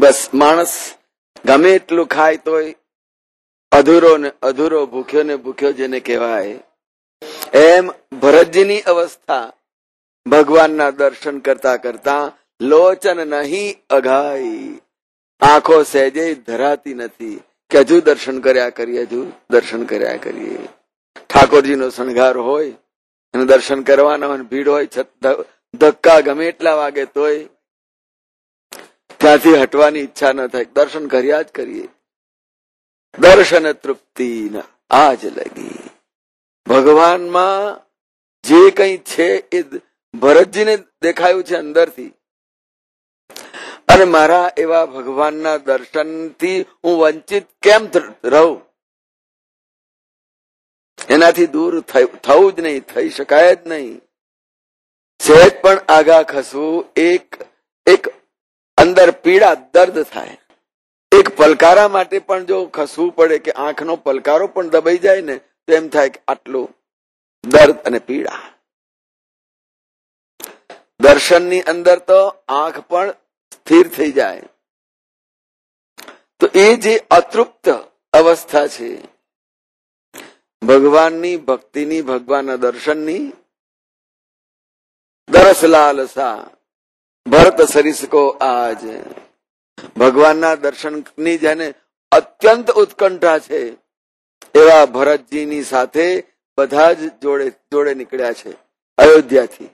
બસ માણસ ગમે એટલું ખાય તોય અધૂરો ને અધૂરો, ભૂખ્યો ને ભૂખ્યો જેને કહેવાય, એમ ભરતજીની અવસ્થા ભગવાનના દર્શન કરતા કરતા લોચન નહીં અઘાય, આંખો સહેજે ધરાતી નથી કે હજુ દર્શન કર્યા કરીએ, હજુ દર્શન કર્યા કરીએ. ઠાકોરજીનો શણગાર હોય અને દર્શન કરવાના હોય, ભીડ હોય, ધક્કા ગમે એટલા વાગે તોય ત્યાંથી હટવાની ઈચ્છા ન થાય, દર્શન કર્યા જ કરીએ. દર્શન તૃપ્તિ આજ લગી. ભગવાનમાં જે કઈ છે એ ભરતજીને દેખાયું છે અંદરથી, અને મારા એવા ભગવાનના દર્શનથી હું વંચિત કેમ રહું? એનાથી દૂર થવું જ નહીં, થઈ શકાય જ નહીં. સહેજ પણ આગા ખસવું, એક અંદર પીડા, દર્દ થાય. એક પલકારા માટે પણ જો ખસવું પડે કે આંખનો પલકારો પણ દબાઈ જાય ને તો એમ થાય કે આટલું દર્દ અને પીડા. દર્શનની અંદર તો આંખ પણ સ્થિર થઈ જાય. તો એ જે અતૃપ્ત અવસ્થા છે ભગવાનની ભક્તિની, ભગવાનના દર્શનની, દરસ લાલસા ભરત સરિસકો આજ. ભગવાનના દર્શનની જેને અત્યંત ઉત્કંઠા છે એવા ભરતજીની સાથે બધા જ જોડે નીકળ્યા છે અયોધ્યાથી.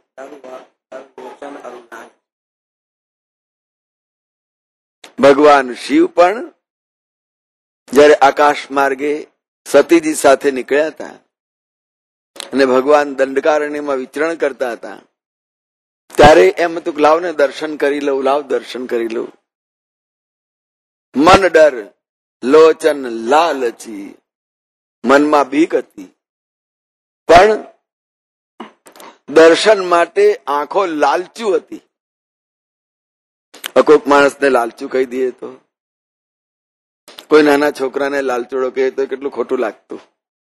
ભગવાન શિવ પણ જયારે આકાશ માર્ગે સતીજી સાથે નીકળ્યા હતા અને ભગવાન દંડકારણ્યમાં વિચરણ કરતા હતા ત્યારે એમ હતું કે લાવ ને દર્શન કરી લઉં, લાવ દર્શન કરી લઉં. મન ડર લોચન લાલચી, મનમાં બીક હતી પણ દર્શન માટે આંખો લાલચુ હતી. કોઈક માણસને લાલચુ કહી દઈએ તો, કોઈ નાના છોકરાને લાલચુડો કહે તો કેટલું ખોટું લાગતું.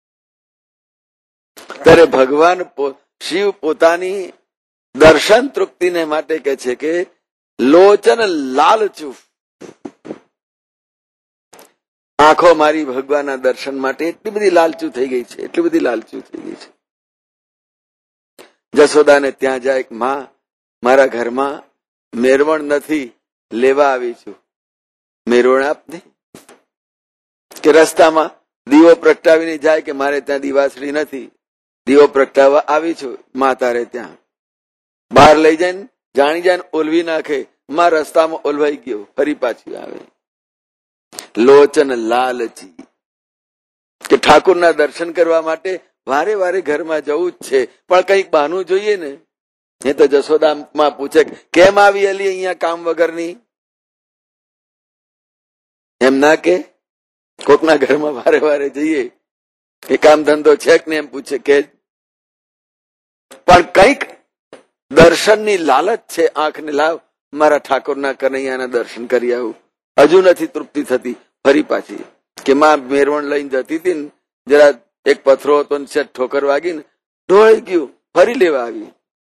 ત્યારે ભગવાન શિવ પોતાની દર્શન તૃપ્તિને માટે કહે છે કે લોચન લાલચુ, આંખો મારી ભગવાનના દર્શન માટે એટલી બધી લાલચુ થઈ ગઈ છે, એટલી બધી લાલચુ થઈ ગઈ છે. જશોદાને ત્યાં જાય, માં મારા ઘરમાં મેરવણ નથી, લેવા આવી છું, મેરવણ આપને. કે રસ્તામાં દીવો પ્રગટાવીને જાય કે મારે ત્યાં દીવાસળી નથી, દીવો પ્રગટાવવા આવી છું માં તારે ત્યાં. બહાર લઈ જાય જાણી જાય ઓલવી નાખે, માં રસ્તામાં ઓલવાઈ ગયો, ફરી પાછી આવે. લોચન લાલચી, કે ઠાકોરના દર્શન કરવા માટે વારે વારે ઘરમાં જવું જ છે પણ કઈક બહાનું જોઈએ ને. એ તો જશોદામાં પૂછે કેમ આવી અલી અહીંયા કામ વગરની? એમ ના કે કોકના ઘરમાં વારે વારે જઈએ એ કામ ધંધો છે કે ને એમ પૂછે કે, પણ કઈક દર્શનની લાલચ છે આંખને, લાવ મારા ઠાકોરના કનૈયાના દર્શન કરી આવું. હજુ નથી તૃપ્તિ થતી, ફરી પાછી કે માં મેરવણ લઈને જતી હતી ને જરા એક પથરો હતો ને સેટ ઠોકર વાગી ને ઢોળાઈ ગયું, ફરી લેવા આવી.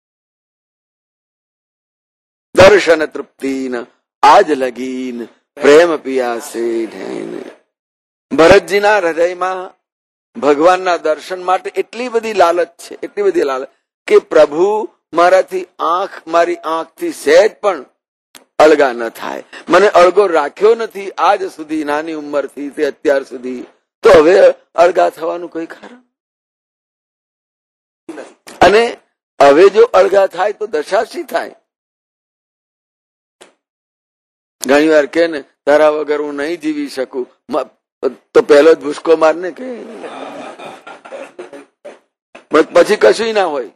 દર્શન તૃપ્તિ આજ લગીન પ્રેમ પિયાસે ઢેન. ભરતજીના હૃદયમાં ભગવાનના દર્શન માટે એટલી બધી લાલચ છે, એટલી બધી લાલચ કે પ્રભુ મારાથી મારી આંખથી સહેજ પણ અળગા ન થાય. મને અળગો રાખ્યો નથી આજ સુધી, નાની ઉંમરથી તે અત્યાર સુધી, તો હવે અળગા થવાનું કોઈ કારણ. અને હવે જો અળગા થાય તો દશા શી થાય? ઘણી વાર કે ને તારા વગર હું નહીં જીવી શકું, તો પહેલો જ ભૂસકો મારને કે પછી કશું ના હોય,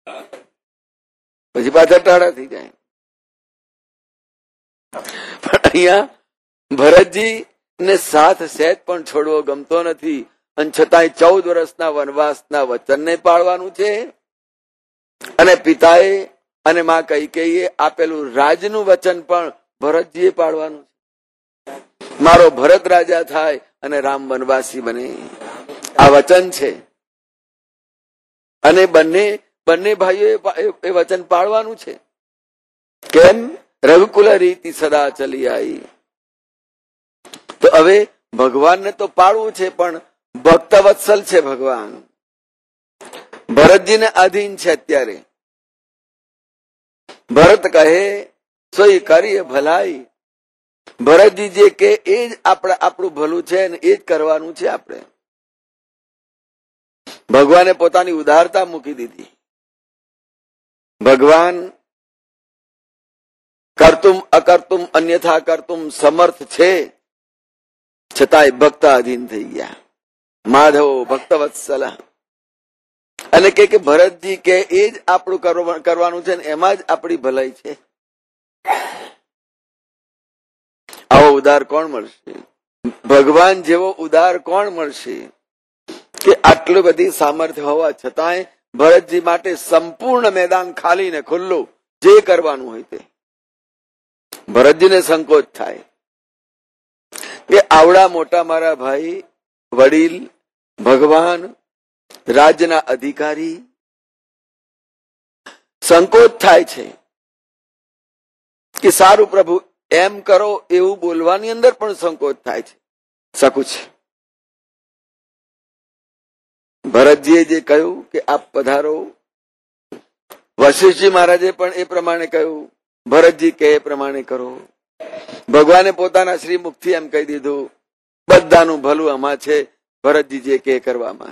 પછી પાછા ટાળા થઈ જાય. પણ અહીંયા ભરતજી ને સાથ સહેજ પણ છોડવો ગમતો નથી અને છતાંય 14 વર્ષના વનવાસના વચનને પાળવાનું છે. અને પિતાએ અને માં કૈકેયીએ આપેલું રાજનું વચન પણ ભરતજીએ પાળવાનું છે. મારો ભરત રાજા થાય અને રામ વનવાસી બને, આ વચન છે. અને બંને ભાઈઓએ એ વચન પાળવાનું છે. કેમ? રઘુકુલ રીતિ સદા ચલી આવી. તો હવે ભગવાનને તો પાળવું છે, પણ ભક્ત વત્સલ છે ભગવાન. ભરતજીને આધીન છે અત્યારે. ભરત કહે સોઈ કરીએ ભલાઈ. ભરતજી જે કે એ જ આપણું ભલું છે ને એ જ કરવાનું છે આપણે. ભગવાને પોતાની ઉદારતા મૂકી દીધી. ભગવાન કરતુમ અકર્તુમ અન્યથા કરતુમ સમર્થ છે, છતાંય ભક્ત આધીન થઈ ગયા. માધવો ભક્ત વત્સલ. અને કે ભરતજી કે એ જ આપણું કરવાનું છે ને એમાં જ આપણી ભલાઈ છે. આવો ઉદાર કોણ મળશે? ભગવાન જેવો ઉદાર કોણ મળશે? કે આટલું બધી સામર્થ્ય હોવા છતાંય ભરતજી માટે સંપૂર્ણ મેદાન ખાલી ને ખુલ્લું, જે કરવાનું હોય તે. ભરતજીને સંકોચ થાય કે આવડા મોટા મારા ભાઈ, વડીલ, ભગવાન, રાજ્યના અધિકારી, સંકોચ થાય છે કે સારું પ્રભુ એમ કરો, એવું બોલવાની અંદર પણ સંકોચ થાય છે. શકું છે. ભરતજીએ જે કહ્યું કે આપ પધારો, વશિષ્ઠજી મહારાજે પણ એ પ્રમાણે કહ્યું, ભરતજી કે એ પ્રમાણે કરો. ભગવાને પોતાના શ્રીમુખથી એમ કહી દીધું, બધાનું ભલું આમાં છે, ભરતજી જે કે કરવામાં.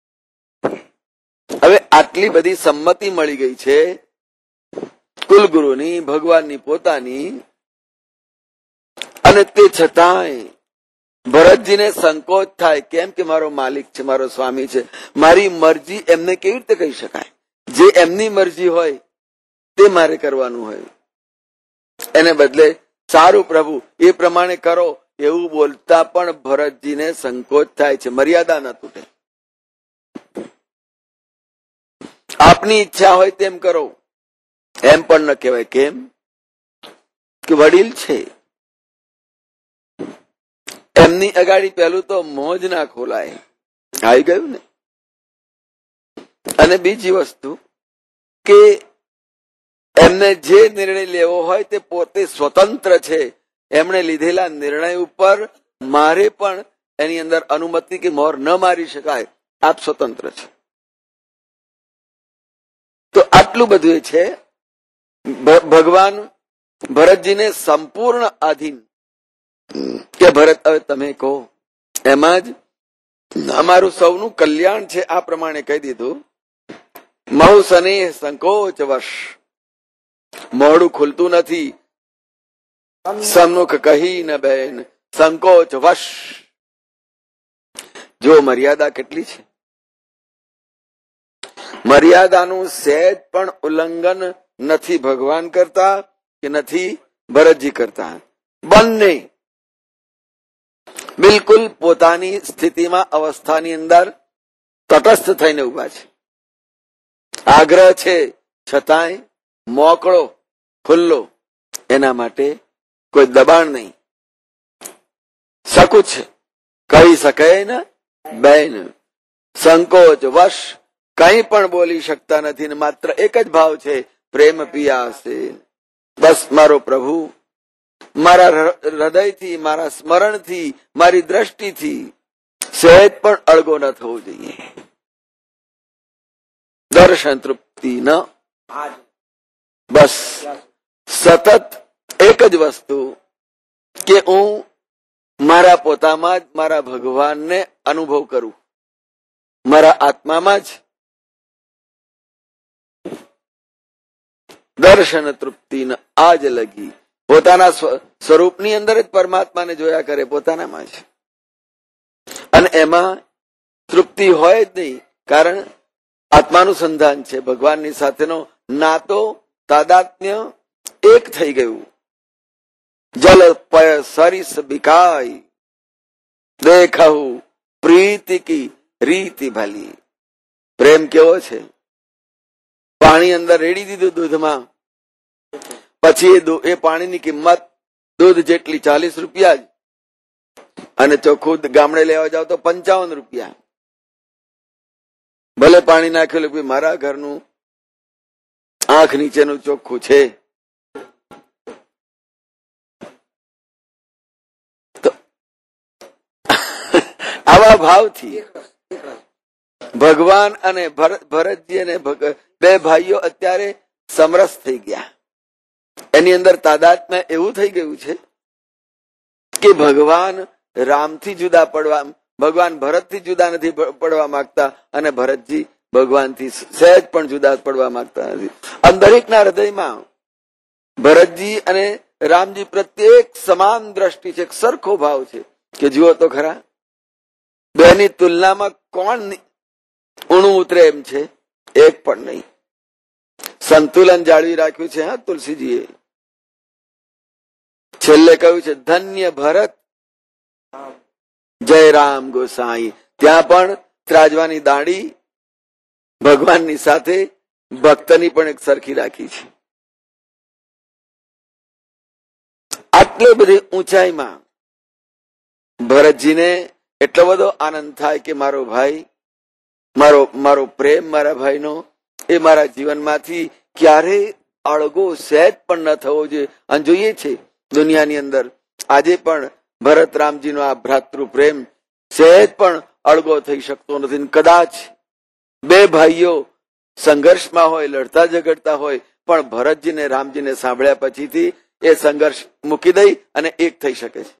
હવે આટલી બધી સંમતિ મળી ગઈ છે કુલગુરુની, ભગવાનની પોતાની, અને તે છતાંય ભરતજીને સંકોચ થાય. કેમ કે મારો માલિક છે, મારો સ્વામી છે, મારી મરજી એમને કેવી રીતે કહી શકાય? જે એમની મરજી હોય તે મારે કરવાનું હોય. એને બદલે સારું પ્રભુ એ પ્રમાણે કરો એવું બોલતા પણ ભરતજીને સંકોચ થાય છે. મર્યાદા ન તૂટે. આપની ઈચ્છા હોય તેમ કરો એમ પણ ન કહેવાય. કેમ કે વડીલ છે, એમની અગાડી પહેલું તો મોજ ના ખોલાય. આવી ગયું ને. અને બીજી વસ્તુ કે એમને જે નિર્ણય લેવો હોય તે પોતે સ્વતંત્ર છે. એમણે લીધેલા નિર્ણય ઉપર મારે પણ એની અંદર અનુમતિ કે મોહર ન મારી શકાય. આપ સ્વતંત્ર છે. તો આટલું બધું છે. ભગવાન ભરતજીને સંપૂર્ણ આધીન કે ભરત હવે તમે કહો, એમાં જ અમારું સૌનું કલ્યાણ છે. આ પ્રમાણે કહી દીધું. મહુ સનેહ સંકોચ વશ. મોડું ખુલતું નથી. સન્મુખ કહી ન બેન સંકોચ વશ. જો મર્યાદા કેટલી છે. મર્યાદાનું સહેજ પણ ઉલ્લંઘન નથી ભગવાન કરતા કે નથી ભરતજી કરતા. બંને બિલકુલ પોતાની સ્થિતિમાં, અવસ્થાની અંદર તટસ્થ થઈને ઉભા છે. આગ્રહ છે છતાંય મોકળો, ખુલ્લો. એના માટે કોઈ દબાણ નહીં. શકું છે કહી શકે ને બેન સંકોચ વશ. કંઈ પણ બોલી શકતા નથી ને માત્ર એક જ ભાવ છે, પ્રેમ પિયાસે. બસ મારો પ્રભુ મારા હૃદયથી, મારા સ્મરણથી, મારી દ્રષ્ટિથી સહેજ પણ અળગો ન થવો જોઈએ. દર્શન તૃપ્તિ ન. બસ સતત એક જ વસ્તુ કે હું મારા પોતામાં જ મારા ભગવાનને અનુભવ કરું. મારા આત્મામાં જ દર્શન તૃપ્તિ ન આજ લગી. પોતાના સ્વરૂપની અંદર જ પરમાત્માને જોયા કરે, પોતાનામાં જ. અને એમાં તૃપ્તિ હોય જ નહીં. કારણ આત્માનું સંધાન છે. ભગવાનની સાથેનો નાતો, તાદાત્મ્ય એક થઈ ગયું. જલ પય સરિસ બિકાય દેખાવું પ્રીતિ કી રીતિ ભલી. પ્રેમ કેવો છે. પાણી અંદર રેડી દીધું દૂધમાં, પછી એ પાણીની કિંમત દૂધ જેટલી 40 રૂપિયા જ, અને ચોખ્ખું ગામડે લેવા જાવ તો 55 રૂપિયા. ભલે પાણી નાખેલું મારા ઘરનું આંખ નીચેનું ચોખ્ખું છે. તો ભાવથી ભગવાન અને ભરતજી અને બે ભાઈઓ અત્યારે સમરસ થઈ ગયા. એની અંદર તાદાત્મ્ય એવું થઈ ગયું છે કે ભગવાન રામથી જુદા પડવા, ભગવાન ભરતથી જુદા નથી પડવા માંગતા અને ભરતજી ભગવાનથી સહેજ પણ જુદા પડવા માંગતા નથી. દરેકના હૃદયમાં ભરતજી અને રામજી પ્રત્યેક સમાન દ્રષ્ટિ છે, સરખો ભાવ છે કે જુઓ તો ખરા બેની તુલનામાં કોણ ઊણું ઉતરે એમ છે, એક પણ નહીં. સંતુલન જાળવી રાખ્યું છે. હા, તુલસીજીએ છેલ્લે કહ્યું છે ધન્ય ભરત જય રામ ગોસાઈ. ત્યાં પણ ત્રાજવાની દાઢી ભગવાનની સાથે ભક્તની પણ એક સરખી રાખી છે. આટલી બધી ઊંચાઈમાં ભરતજીને એટલો બધો આનંદ થાય કે મારો ભાઈ, મારો પ્રેમ મારા ભાઈનો એ મારા જીવનમાંથી ક્યારે અળગો સહેજ પણ ન થવો જોઈએ. અને જોઈએ છે દુનિયાની અંદર આજે પણ ભરત રામજીનો આ ભ્રાતૃ પ્રેમ સહેજ પણ અળગો થઈ શકતો નથી. કદાચ બે ભાઈઓ સંઘર્ષમાં હોય, લડતા ઝઘડતા હોય, પણ ભરતજી ને રામજીને સાંભળ્યા પછીથી એ સંઘર્ષ મૂકી દઈ અને એક થઈ શકે છે.